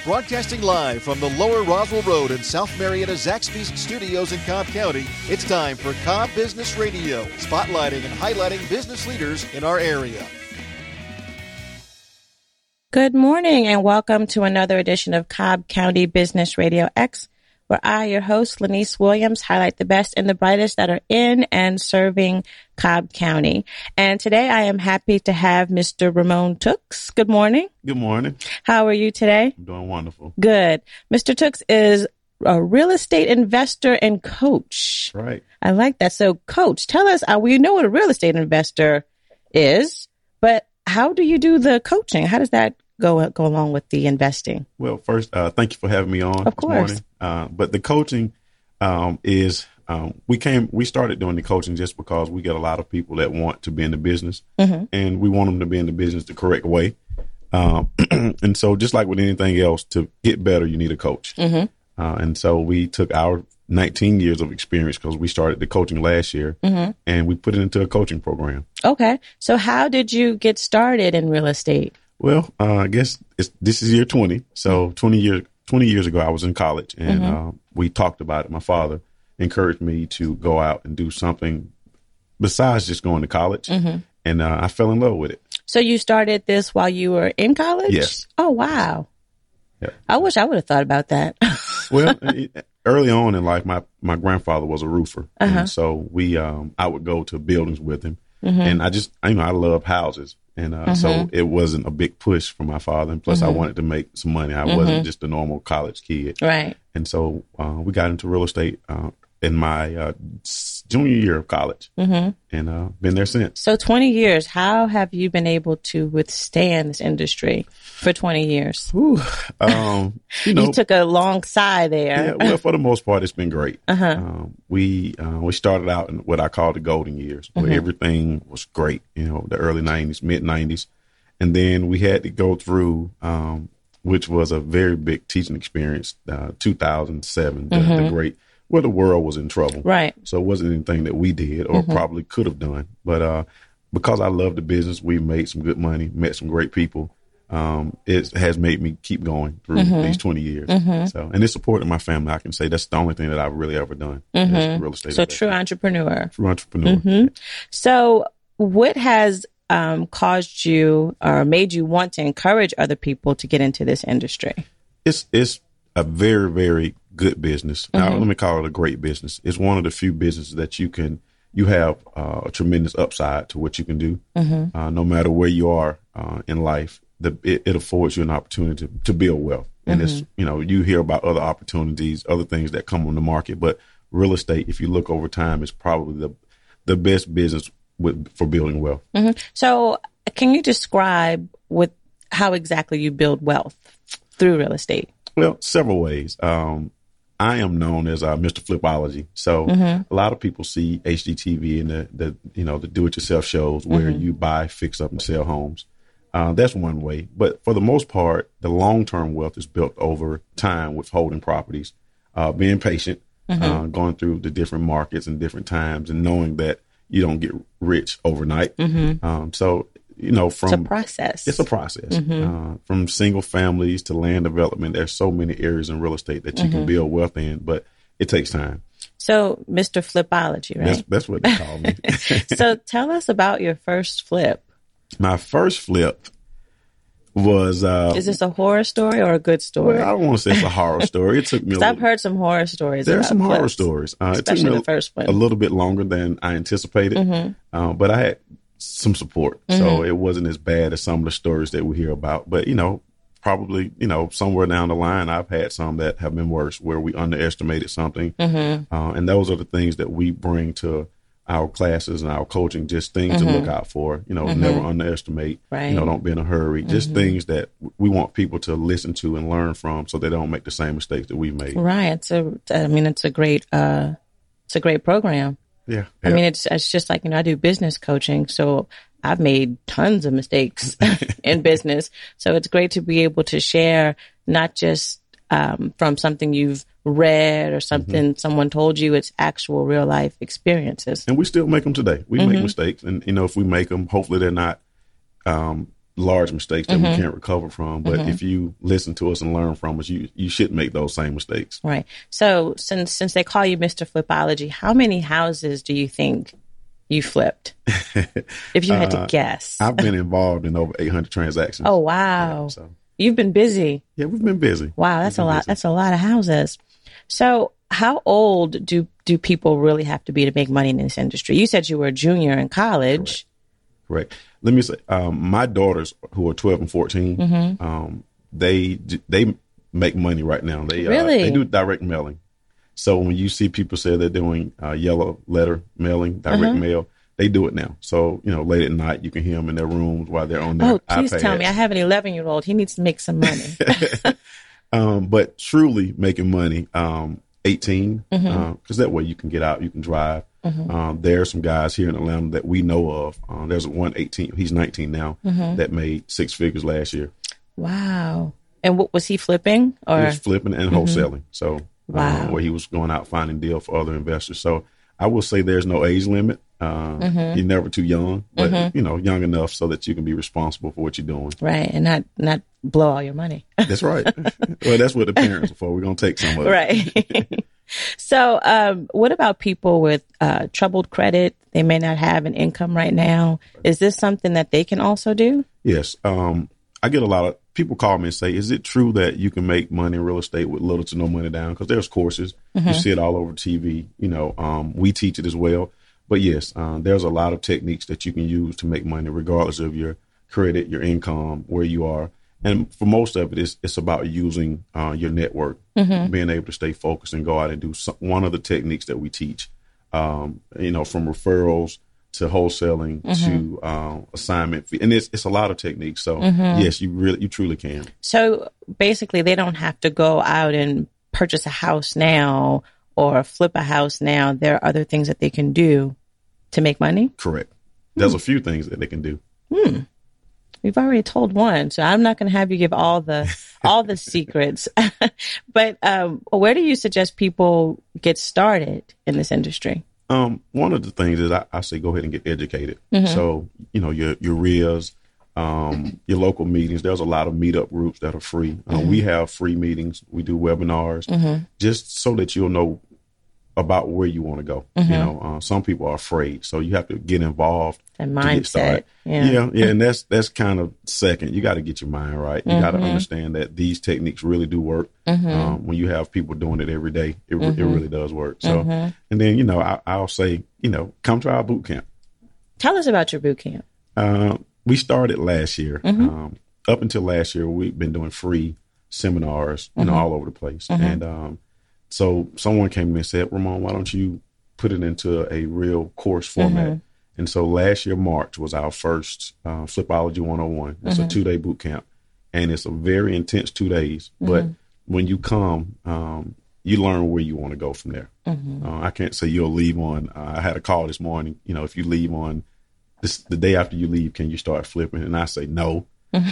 Broadcasting live from the Lower Roswell Road in South Marietta Zaxby's studios in Cobb County, it's time for Cobb Business Radio, spotlighting and highlighting business leaders in our area. Good morning and welcome to another edition of Cobb County Business Radio X, where I, your host, Lanice Williams, highlight the best and the brightest that are in and serving Cobb County. And today I am happy to have Mr. Ramon Tooks. Good morning. Good morning. How are you today? I'm doing wonderful. Good. Mr. Tooks is a real estate investor and coach. Right. I like that. So, Coach, tell us, we know what a real estate investor is, but how do you do the coaching? How does that go along with the investing? Well, first, thank you for having me on of course. This morning. But the coaching is, we started doing the coaching just because we get a lot of people that want to be in the business, and we want them to be in the business the correct way. And so just like with anything else, to get better, you need a coach. And so we took our 19 years of experience, because we started the coaching last year, and we put it into a coaching program. Okay. So how did you get started in real estate? Well, I guess this is year 20. So 20 years ago, I was in college, and we talked about it. My father encouraged me to go out and do something besides just going to college. And I fell in love with it. So you started this while you were in college? Yes. Oh, wow. Yeah. I wish I would have thought about that. Well, early on in life, my grandfather was a roofer. And so I would go to buildings with him. And I love houses. And so it wasn't a big push for my father. And plus, I wanted to make some money. I wasn't just a normal college kid. Right. And so we got into real estate in my junior year of college, and been there since. So 20 years, how have you been able to withstand this industry for 20 years? You took a long sigh there. Yeah, well, for the most part, it's been great. We started out in what I call the golden years, where everything was great, the early 90s, mid 90s. And then we had to go through, which was a very big teaching experience, 2007, the great, where the world was in trouble. Right. So it wasn't anything that we did or probably could have done. But because I love the business, we made some good money, met some great people. It has made me keep going through these 20 years. So, and it's supported my family. I can say that's the only thing that I've really ever done. Real estate. So true entrepreneur. True entrepreneur. So what has caused you or made you want to encourage other people to get into this industry? It's a very, very good business. Now, let me call it a great business. It's one of the few businesses that you have a tremendous upside to what you can do. No matter where you are in life, it affords you an opportunity to build wealth. And it's, you hear about other opportunities, other things that come on the market, but real estate, if you look over time, is probably the best business for building wealth. So can you describe how exactly you build wealth through real estate? Well, several ways. I am known as Mr. Flipology. So a lot of people see HGTV and the do-it-yourself shows where you buy, fix up, and sell homes. That's one way. But for the most part, the long-term wealth is built over time with holding properties, being patient, going through the different markets and different times, and knowing that you don't get rich overnight. So it's a process. It's a process. From single families to land development, there's so many areas in real estate that you can build wealth in, but it takes time. So, Mr. Flipology, right? That's what they call me. So, tell us about your first flip. My first flip was... is this a horror story or a good story? Well, I don't want to say it's a horror story. It took me I've heard some horror stories. There are some flips, horror stories. Especially it took me the first one. A little bit longer than I anticipated, but I had some support. So it wasn't as bad as some of the stories that we hear about. But, probably, somewhere down the line, I've had some that have been worse, where we underestimated something. And those are the things that we bring to our classes and our coaching, just things to look out for, never underestimate, right. Don't be in a hurry, just things that we want people to listen to and learn from so they don't make the same mistakes that we've made. Right. It's a great program. Yeah. I mean, it's just like, I do business coaching, so I've made tons of mistakes in business. So it's great to be able to share, not just from something you've read or something someone told you. It's actual real life experiences. And we still make them today. We make mistakes. And, if we make them, hopefully they're not large mistakes that we can't recover from. But if you listen to us and learn from us, you shouldn't make those same mistakes. Right. So since they call you Mr. Flipology, how many houses do you think you flipped? If you had to guess. I've been involved in over 800 transactions. Oh, wow. Yeah, so. You've been busy. Yeah, we've been busy. Wow, that's a lot. Busy. That's a lot of houses. So how old do people really have to be to make money in this industry? You said you were a junior in college. Correct. Let me say, my daughters who are 12 and 14, they make money right now. They do direct mailing. So when you see people say they're doing yellow letter mailing, direct mail, they do it now. So, late at night, you can hear them in their rooms while they're on their iPads. Oh, please tell me. I have an 11-year-old. He needs to make some money. But truly making money, 18, because that way you can get out, you can drive. There are some guys here in Atlanta that we know of. There's one 18, he's 19 now, that made 6 figures last year. Wow. And what was he flipping? Or? He was flipping and wholesaling. So where he was going out finding deal for other investors. So I will say there's no age limit. You're never too young, but young enough so that you can be responsible for what you're doing. Right. And not blow all your money. That's right. Well, that's what the parents are for. We're going to take some of it. Right. So what about people with troubled credit? They may not have an income right now. Is this something that they can also do? Yes. I get a lot of people call me and say, is it true that you can make money in real estate with little to no money down? Because there's courses. You see it all over TV. We teach it as well. But yes, there's a lot of techniques that you can use to make money regardless of your credit, your income, where you are. And for most of it, it's about using your network, being able to stay focused and go out and do one of the techniques that we teach, from referrals to wholesaling to assignment fee. And it's a lot of techniques. So yes, you truly can. So basically they don't have to go out and purchase a house now or flip a house now. There are other things that they can do to make money? Correct. There's a few things that they can do. We've already told one, so I'm not going to have you give all the secrets. But where do you suggest people get started in this industry? One of the things is I say go ahead and get educated. So, your RIAs, your local meetings. There's a lot of meetup groups that are free. We have free meetings. We do webinars just so that you'll know about where you want to go. Some people are afraid, so you have to get involved. And mindset. To get started. Yeah. And that's kind of second. You got to get your mind right. You got to understand that these techniques really do work. When you have people doing it every day, it really does work. So, and then, I'll say, come to our boot camp. Tell us about your boot camp. We started last year. Up until last year, we've been doing free seminars, all over the place. And, so someone came to me and said, Ramon, why don't you put it into a real course format? And so last year, March was our first Flipology 101. It's a 2-day boot camp, and it's a very intense 2 days. But when you come, you learn where you want to go from there. I can't say you'll leave on. I had a call this morning. If you leave on the day after you leave, can you start flipping? And I say no.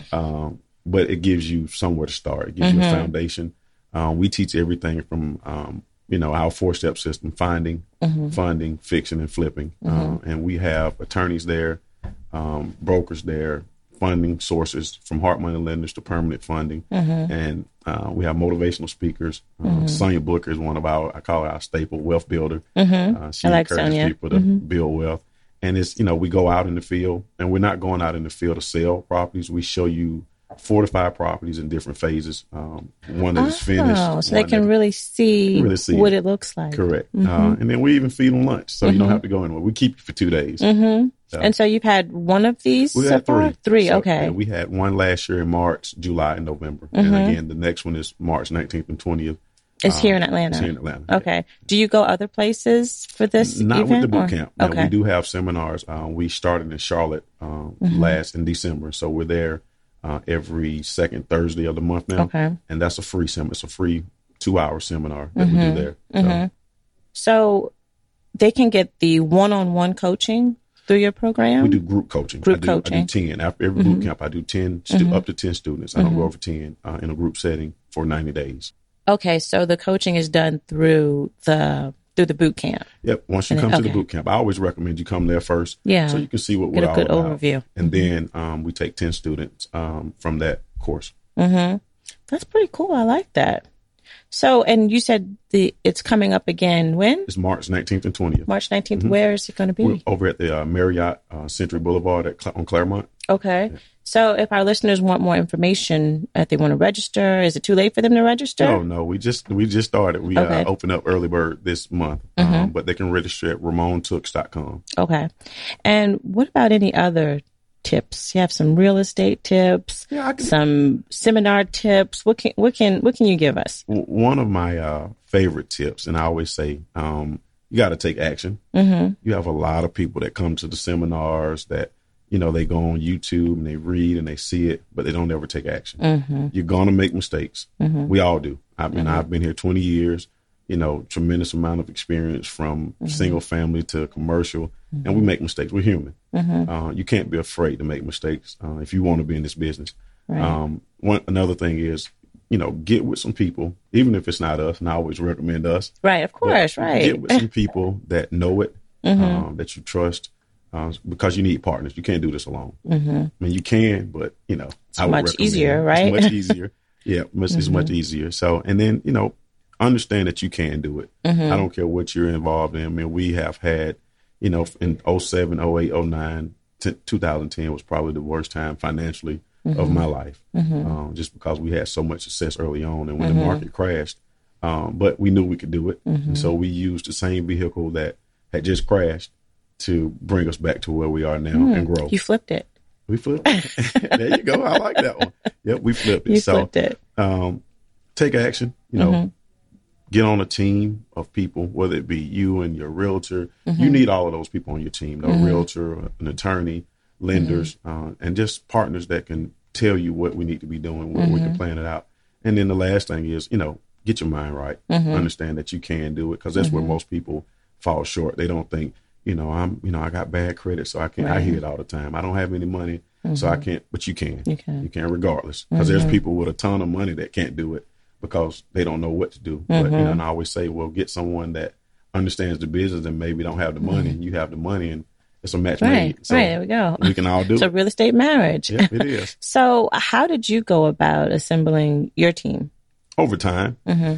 But it gives you somewhere to start. It gives you a foundation. We teach everything from, our 4-step system, finding, funding, fixing, and flipping. And we have attorneys there, brokers there, funding sources from hard money lenders to permanent funding. And we have motivational speakers. Sonia Booker is one of I call her our staple wealth builder. She encourages Sonia. people to build wealth. And it's, we go out in the field, and we're not going out in the field to sell properties. We show you 4 to 5 properties in different phases. One that is finished. So they can really see what it looks like. Correct. And then we even feed them lunch, so you don't have to go anywhere. We keep you for 2 days. And so you've had one of these we so had far? 3, so, okay. Yeah, we had one last year in March, July, and November. And again, the next one is March 19th and 20th. It's here in Atlanta. It's here in Atlanta. Okay. Yeah. Do you go other places for this Not event? with the boot camp. Okay. We do have seminars. We started in Charlotte last in December. So we're there every second Thursday of the month now. Okay. And that's a free seminar. It's a free 2-hour seminar that we do there. So they can get the one-on-one coaching through your program? We do group coaching. I do 10. After every boot camp, I do 10, up to 10 students. I don't go over 10 in a group setting for 90 days. Okay, so the coaching is done through the through the boot camp. Yep. Once you come to the boot camp, I always recommend you come there first. Yeah. So you can see what Get we're a good all about. overview. And then we take 10 students from that course. Mm-hmm. That's pretty cool. I like that. So, and you said it's coming up again when? It's March 19th and 20th. March 19th. Mm-hmm. Where is it going to be? We're over at the Marriott Century Boulevard on Claremont. Okay. Yeah. So if our listeners want more information, if they want to register, is it too late for them to register? No. We just started. We opened up Early Bird this month, but they can register at RamonTooks.com. Okay. And what about any other tips? You have some real estate tips, some seminar tips. What can you give us? One of my favorite tips, and I always say, you got to take action. Mm-hmm. You have a lot of people that come to the seminars that, they go on YouTube and they read and they see it, but they don't ever take action. Mm-hmm. You're going to make mistakes. Mm-hmm. We all do. I've been here 20 years, tremendous amount of experience from single family to commercial, and we make mistakes. We're human. Mm-hmm. You can't be afraid to make mistakes if you want to be in this business. Right. Another thing is, get with some people, even if it's not us, and I always recommend us. Right, of course, right. Get with some people that know it, that you trust. Because you need partners. You can't do this alone. Mm-hmm. I mean, you can, but, it's much easier, right? It's much easier. Yeah, it's much easier. So, and then, understand that you can do it. Mm-hmm. I don't care what you're involved in. I mean, we have had, in 07, 08, 09, 2010 was probably the worst time financially of my life, just because we had so much success early on. And when the market crashed, but we knew we could do it. And so we used the same vehicle that had just crashed to bring us back to where we are now and grow. You flipped it. We flipped it. There you go. I like that one. Yep, we flipped it. You flipped it. Take action, get on a team of people, whether it be you and your realtor. You need all of those people on your team, a realtor, an attorney, lenders, and just partners that can tell you what we need to be doing, where we can plan it out. And then the last thing is, get your mind right. Understand that you can do it, because that's where most people fall short. They don't think, I got bad credit, so I can't. Right. I hear it all the time. I don't have any money, so I can't. But you can. You can regardless, because there's people with a ton of money that can't do it because they don't know what to do. But and I always say, well, get someone that understands the business and maybe don't have the money. And you have the money, and it's a match made. So there we go. We can all do it. It's a real estate marriage. Yeah, it is. So, how did you go about assembling your team? Over time.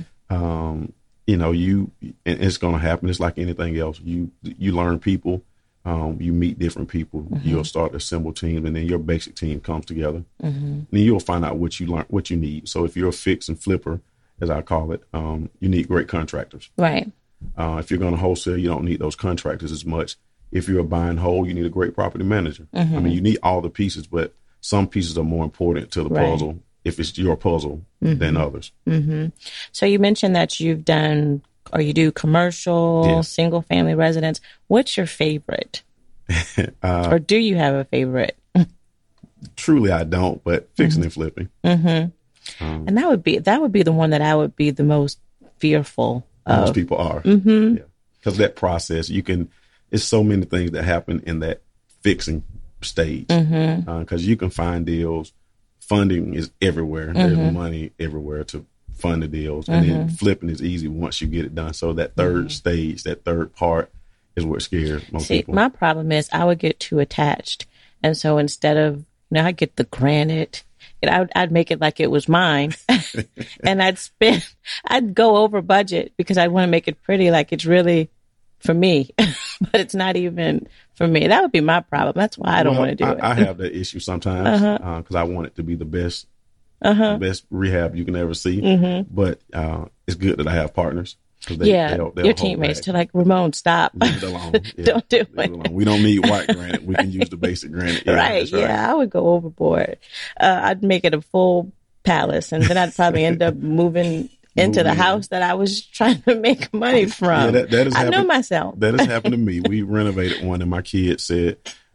It's going to happen. It's like anything else. You learn people, you meet different people. You'll start to assemble teams, and then your basic team comes together. And then you'll find out what you need. So if you're a fix and flipper, as I call it, you need great contractors. Right. If you're going to wholesale, you don't need those contractors as much. If you're a buy and hold, you need a great property manager. I mean, you need all the pieces, but some pieces are more important to the puzzle if it's your puzzle than others. So you mentioned that you've done, or you do commercial, single family residence. What's your favorite? Or do you have a favorite? Truly, I don't, but fixing and flipping. And that would be the one that I would be the most fearful of. Most people are. Because that process, it's so many things that happen in that fixing stage. Because you can find deals. Funding is everywhere. There's money everywhere to fund the deals. And then flipping is easy once you get it done. So that third stage, that third part is what scares most people. My problem is I would get too attached. And so instead of, I get the granite, I'd make it like it was mine. And I'd go over budget because I want to make it pretty, like it's really for me, but it's not even for me. That would be my problem. That's why I don't want to do it. I have that issue sometimes because I want it to be the best, best rehab you can ever see. But it's good that I have partners. They'll your teammates to like, Ramon, stop. Leave it alone. Yeah, don't do it. We don't need white granite. We can use the basic granite. Yeah, right. Yeah, I would go overboard. I'd make it a full palace, and then I'd probably end up moving into the house that I was trying to make money from. Yeah, that I know myself. That has happened to me. We renovated one, and my kids said,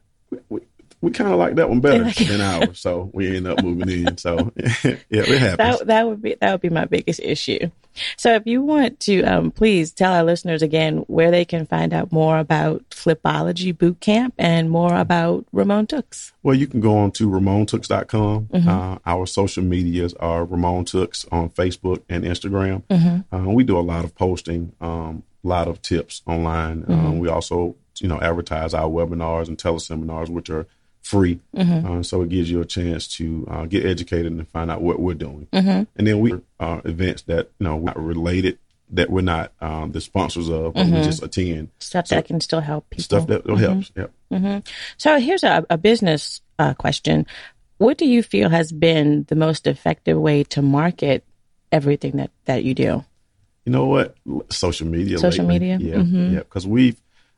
we kind of like that one better than ours, so we ended up moving in. So yeah, it happens. That would be my biggest issue. So if you want to, please tell our listeners again where they can find out more about Flipology Bootcamp and more about Ramon Tooks. Well, you can go on to RamonTooks.com. Our social medias are Ramon Tooks on Facebook and Instagram. We do a lot of posting. lot of tips online. We also, advertise our webinars and teleseminars, which are free. So it gives you a chance to get educated and find out what we're doing. And then we events that, we're not related, that we're not the sponsors of, but we just attend. Stuff that can still help people. Stuff that helps, yep. So here's a business question. What do you feel has been the most effective way to market everything that you do? You know what? Social media. Social lately. media? Yeah, because we've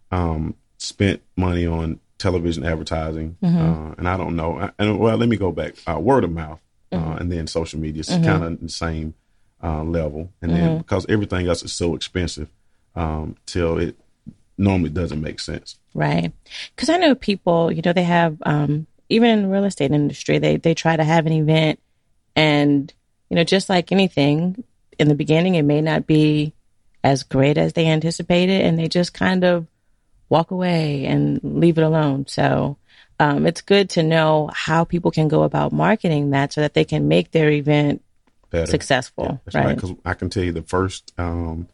spent money on television advertising, and I don't know. Well, let me go back. Word of mouth, and then social media is kind of the same level. And then because everything else is so expensive, till it normally doesn't make sense. Right. Because I know people, they have, even in the real estate industry, they try to have an event and, just like anything, in the beginning, it may not be as great as they anticipated, and they just kind of walk away and leave it alone. So it's good to know how people can go about marketing that so that they can make their event better, successful. Yeah, that's right. Because I can tell you the first, I'm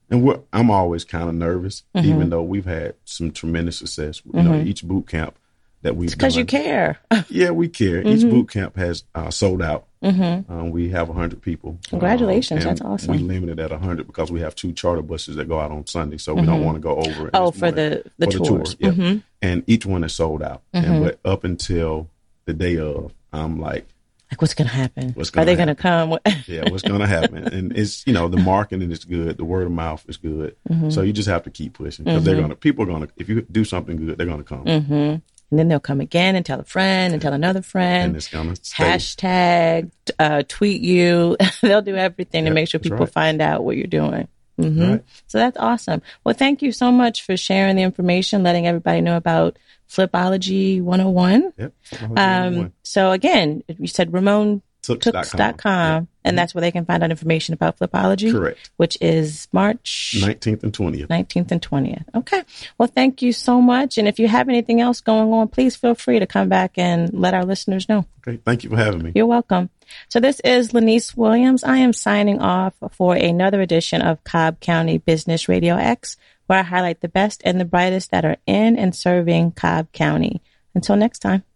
always kind of nervous, even though we've had some tremendous success. Each boot camp that we've done. Because you care. Yeah, we care. Each boot camp has sold out. We have 100 people. Congratulations. That's awesome. We limited at 100 because we have 2 charter buses that go out on Sunday, so we don't want to go over. For the tours. Yeah. And each one is sold out. But up until the day of, I'm like, what's going to happen? Are they going to come? Yeah, what's going to happen? And it's, the marketing is good. The word of mouth is good. So you just have to keep pushing because people are going to, if you do something good, they're going to come. And then they'll come again and tell a friend and tell another friend. And it's going to hashtag, tweet you. They'll do everything to make sure people find out what you're doing. Right. So that's awesome. Well, thank you so much for sharing the information, letting everybody know about Flipology 101. Yep. So again, you said RamonTooks.com, and that's where they can find out information about Flipology. Correct. Which is March 19th and 20th. 19th and 20th. Okay. Well, thank you so much. And if you have anything else going on, please feel free to come back and let our listeners know. Okay. Thank you for having me. You're welcome. So this is Lanice Williams. I am signing off for another edition of Cobb County Business Radio X, where I highlight the best and the brightest that are in and serving Cobb County. Until next time.